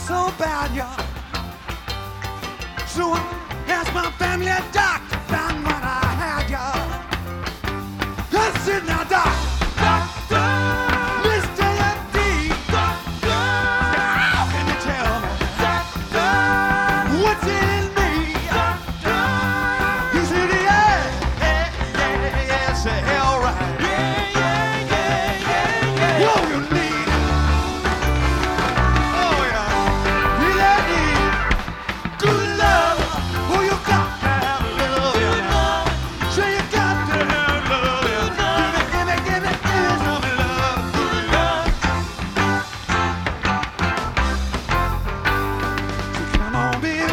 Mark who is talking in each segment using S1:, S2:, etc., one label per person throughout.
S1: so bad, y'all. So I asked my family doctor, found what I had, y'all. I said, now, doctor, Mr. MD, doctor, how can you tell me, doctor, what's in me, doctor? He said, yeah, say, all right, yeah. What you need? Oh, yeah. Really need good love. Oh, you got to have love, yeah. So you got to have love, yeah. Give me some love, good love. So come on, baby.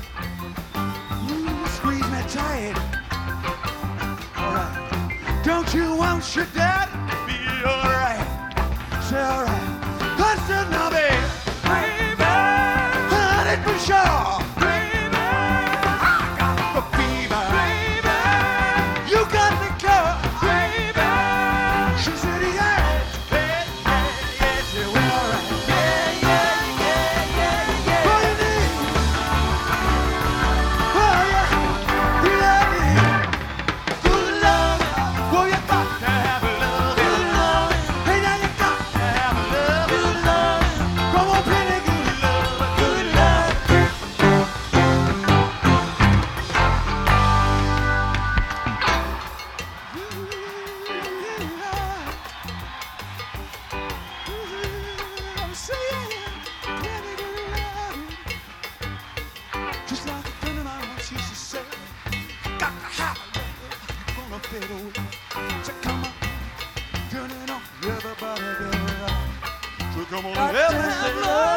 S1: Squeeze me tight. All right. Don't you want your dad to be all right? Say all right. I said, now, baby, honey, for sure. I got the fever. You got the cure. She said, yeah. Say, well, all right. What you need? Oh, yeah. You love me. Good love. Well, you got to have love. Hey, now you got to have love. Come on, play the good love. Good love. Just like a friend of mine once used to say, got to have love, gonna fade away. So come on, turn it on, everybody get it right. So come on, everybody say,